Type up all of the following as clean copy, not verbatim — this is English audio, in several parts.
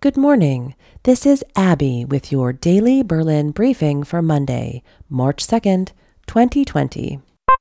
Good morning. This is Abby with your daily Berlin briefing for Monday, March 2nd, 2020.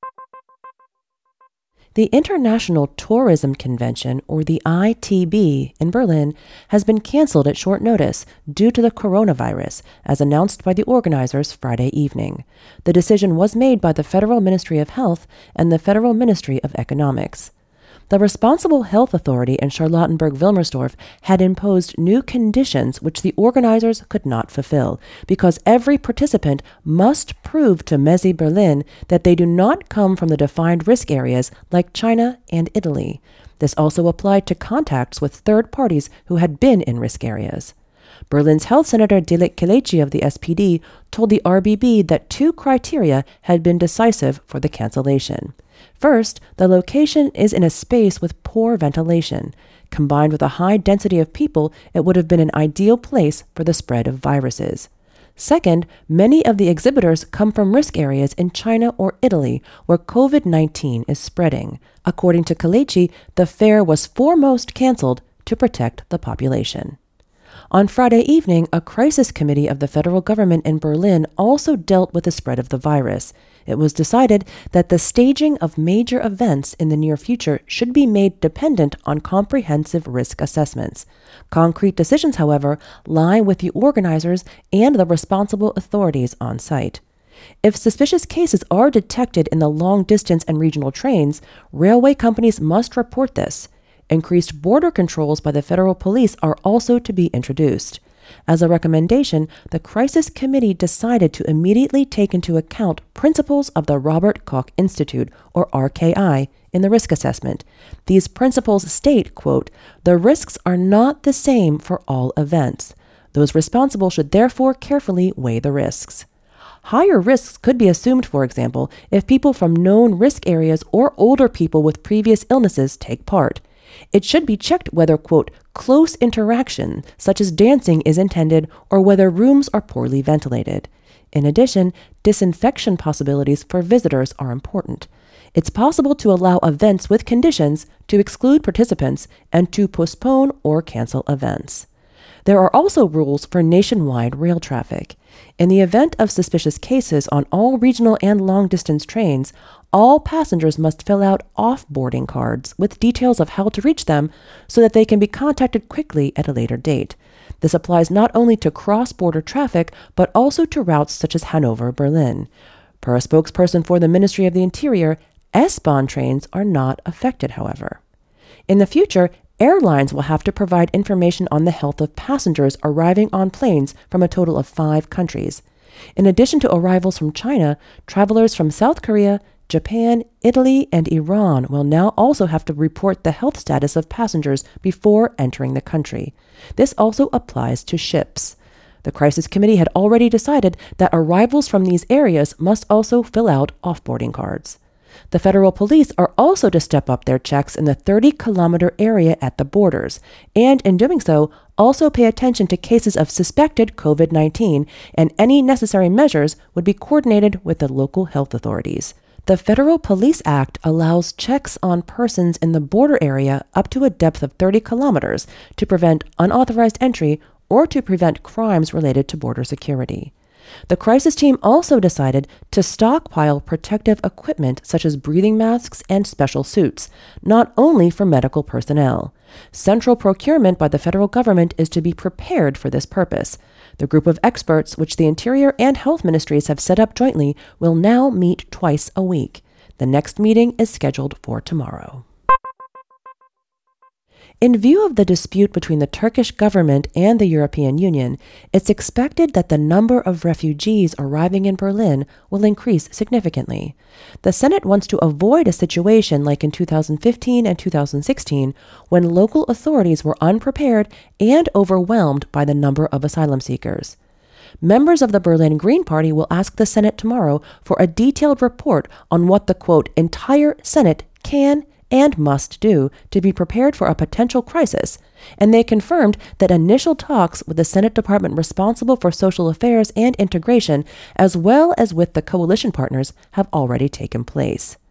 The International Tourism Convention, or the ITB, in Berlin has been canceled at short notice due to the coronavirus, as announced by the organizers Friday evening. The decision was made by the Federal Ministry of Health and the Federal Ministry of Economics. The responsible health authority in Charlottenburg-Wilmersdorf had imposed new conditions which the organizers could not fulfill, because every participant must prove to Messe Berlin that they do not come from the defined risk areas like China and Italy. This also applied to contacts with third parties who had been in risk areas. Berlin's health senator Dilek Kelechi of the SPD told the RBB that two criteria had been decisive for the cancellation. First, the location is in a space with poor ventilation. Combined with a high density of people, it would have been an ideal place for the spread of viruses. Second, many of the exhibitors come from risk areas in China or Italy where COVID-19 is spreading. According to Kelechi, the fair was foremost canceled to protect the population. On Friday evening, a crisis committee of the federal government in Berlin also dealt with the spread of the virus. It was decided that the staging of major events in the near future should be made dependent on comprehensive risk assessments. Concrete decisions, however, lie with the organizers and the responsible authorities on site. If suspicious cases are detected in the long-distance and regional trains, railway companies must report this. Increased border controls by the federal police are also to be introduced. As a recommendation, the Crisis Committee decided to immediately take into account principles of the Robert Koch Institute, or RKI, in the risk assessment. These principles state, quote, "The risks are not the same for all events. Those responsible should therefore carefully weigh the risks." Higher risks could be assumed, for example, if people from known risk areas or older people with previous illnesses take part. It should be checked whether, quote, "close interaction, such as dancing, is intended or whether rooms are poorly ventilated." In addition, disinfection possibilities for visitors are important. It's possible to allow events with conditions, to exclude participants, and to postpone or cancel events. There are also rules for nationwide rail traffic. In the event of suspicious cases on all regional and long-distance trains, all passengers must fill out off-boarding cards with details of how to reach them so that they can be contacted quickly at a later date. This applies not only to cross-border traffic, but also to routes such as Hanover-Berlin. Per a spokesperson for the Ministry of the Interior, S-Bahn trains are not affected, however. In the future, airlines will have to provide information on the health of passengers arriving on planes from a total of 5 countries. In addition to arrivals from China, travelers from South Korea, Japan, Italy, and Iran will now also have to report the health status of passengers before entering the country. This also applies to ships. The Crisis Committee had already decided that arrivals from these areas must also fill out off-boarding cards. The federal police are also to step up their checks in the 30-kilometer area at the borders, and in doing so, also pay attention to cases of suspected COVID-19, and any necessary measures would be coordinated with the local health authorities. The Federal Police Act allows checks on persons in the border area up to a depth of 30 kilometers to prevent unauthorized entry or to prevent crimes related to border security. The crisis team also decided to stockpile protective equipment such as breathing masks and special suits, not only for medical personnel. Central procurement by the federal government is to be prepared for this purpose. The group of experts, which the Interior and Health Ministries have set up jointly, will now meet twice a week. The next meeting is scheduled for tomorrow. In view of the dispute between the Turkish government and the European Union, it's expected that the number of refugees arriving in Berlin will increase significantly. The Senate wants to avoid a situation like in 2015 and 2016, when local authorities were unprepared and overwhelmed by the number of asylum seekers. Members of the Berlin Green Party will ask the Senate tomorrow for a detailed report on what the, quote, entire Senate can and must do to be prepared for a potential crisis, and they confirmed that initial talks with the Senate department responsible for social affairs and integration, as well as with the coalition partners, have already taken place.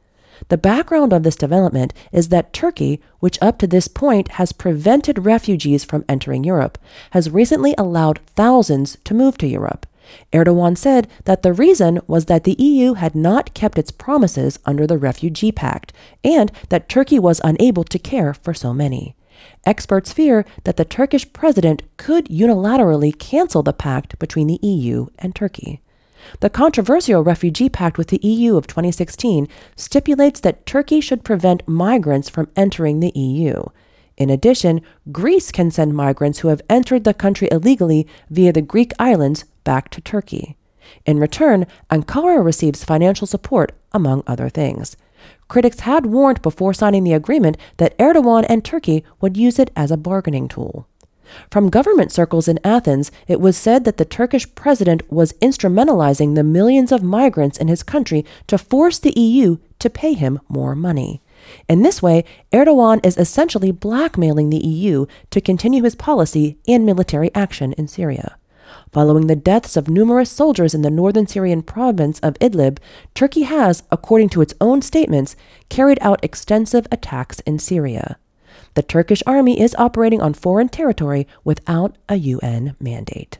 The background of this development is that Turkey, which up to this point has prevented refugees from entering Europe, has recently allowed thousands to move to Europe. Erdogan said that the reason was that the EU had not kept its promises under the Refugee Pact, and that Turkey was unable to care for so many. Experts fear that the Turkish president could unilaterally cancel the pact between the EU and Turkey. The controversial Refugee Pact with the EU of 2016 stipulates that Turkey should prevent migrants from entering the EU. In addition, Greece can send migrants who have entered the country illegally via the Greek islands back to Turkey. In return, Ankara receives financial support, among other things. Critics had warned before signing the agreement that Erdogan and Turkey would use it as a bargaining tool. From government circles in Athens, it was said that the Turkish president was instrumentalizing the millions of migrants in his country to force the EU to pay him more money. In this way, Erdogan is essentially blackmailing the EU to continue his policy and military action in Syria. Following the deaths of numerous soldiers in the northern Syrian province of Idlib, Turkey has, according to its own statements, carried out extensive attacks in Syria. The Turkish army is operating on foreign territory without a UN mandate.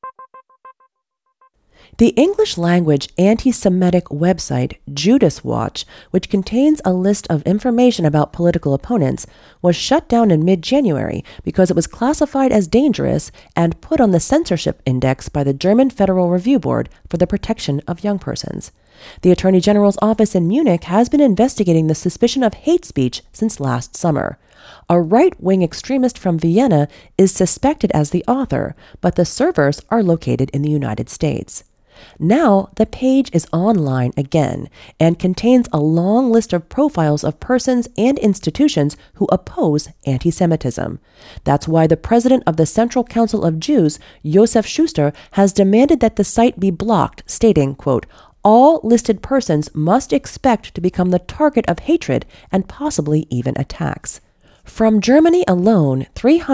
The English-language anti-Semitic website Judas Watch, which contains a list of information about political opponents, was shut down in mid-January because it was classified as dangerous and put on the censorship index by the German Federal Review Board for the protection of young persons. The Attorney General's office in Munich has been investigating the suspicion of hate speech since last summer. A right-wing extremist from Vienna is suspected as the author, but the servers are located in the United States. Now, the page is online again and contains a long list of profiles of persons and institutions who oppose anti-Semitism. That's why the president of the Central Council of Jews, Josef Schuster, has demanded that the site be blocked, stating, quote, "All listed persons must expect to become the target of hatred and possibly even attacks." From Germany alone,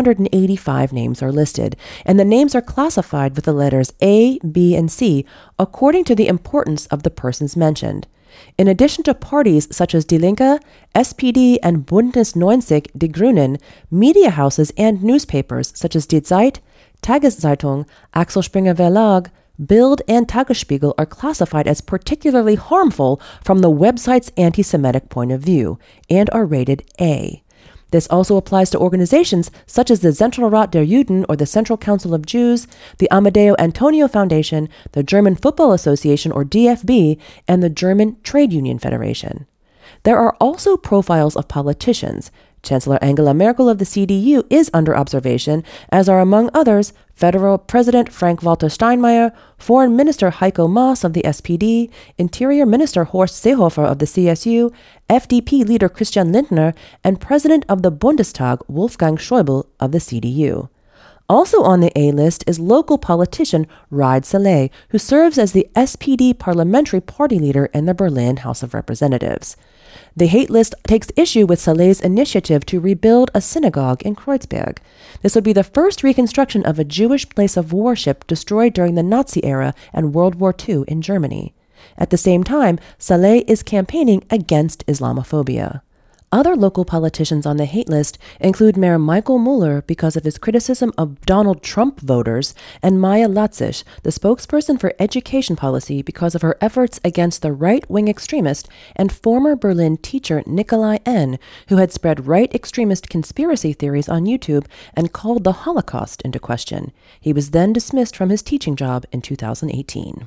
385 names are listed, and the names are classified with the letters A, B, and C according to the importance of the persons mentioned. In addition to parties such as Die Linke, SPD, and Bündnis 90 Die Grünen, media houses and newspapers such as Die Zeit, Tageszeitung, Axel Springer Verlag, Bild, and Tagesspiegel are classified as particularly harmful from the website's anti-Semitic point of view and are rated A. This also applies to organizations such as the Zentralrat der Juden or the Central Council of Jews, the Amadeo Antonio Foundation, the German Football Association or DFB, and the German Trade Union Federation. There are also profiles of politicians. Chancellor Angela Merkel of the CDU is under observation, as are, among others, Federal President Frank-Walter Steinmeier, Foreign Minister Heiko Maas of the SPD, Interior Minister Horst Seehofer of the CSU, FDP leader Christian Lindner, and President of the Bundestag Wolfgang Schäuble of the CDU. Also on the A list is local politician Raed Saleh, who serves as the SPD parliamentary party leader in the Berlin House of Representatives. The hate list takes issue with Saleh's initiative to rebuild a synagogue in Kreuzberg. This would be the first reconstruction of a Jewish place of worship destroyed during the Nazi era and World War II in Germany. At the same time, Saleh is campaigning against Islamophobia. Other local politicians on the hate list include Mayor Michael Mueller because of his criticism of Donald Trump voters, and Maya Latzich, the spokesperson for education policy, because of her efforts against the right-wing extremist and former Berlin teacher Nikolai N., who had spread right extremist conspiracy theories on YouTube and called the Holocaust into question. He was then dismissed from his teaching job in 2018.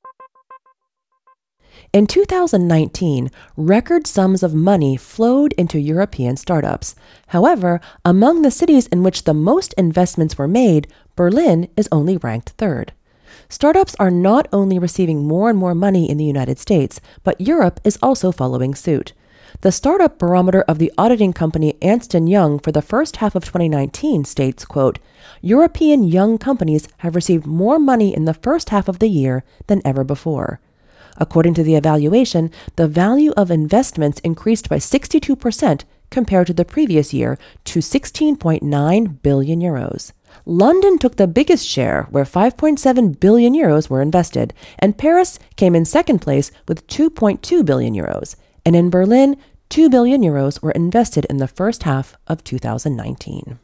In 2019, record sums of money flowed into European startups. However, among the cities in which the most investments were made, Berlin is only ranked third. Startups are not only receiving more and more money in the United States, but Europe is also following suit. The startup barometer of the auditing company Ernst & Young for the first half of 2019 states, quote, "European young companies have received more money in the first half of the year than ever before." According to the evaluation, the value of investments increased by 62% compared to the previous year to 16.9 billion euros. London took the biggest share, where 5.7 billion euros were invested, and Paris came in second place with 2.2 billion euros. And in Berlin, 2 billion euros were invested in the first half of 2019.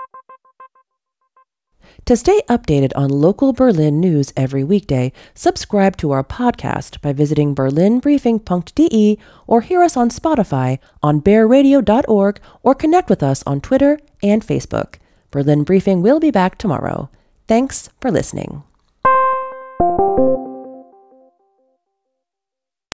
To stay updated on local Berlin news every weekday, subscribe to our podcast by visiting berlinbriefing.de or hear us on Spotify, on bearradio.org, or connect with us on Twitter and Facebook. Berlin Briefing will be back tomorrow. Thanks for listening.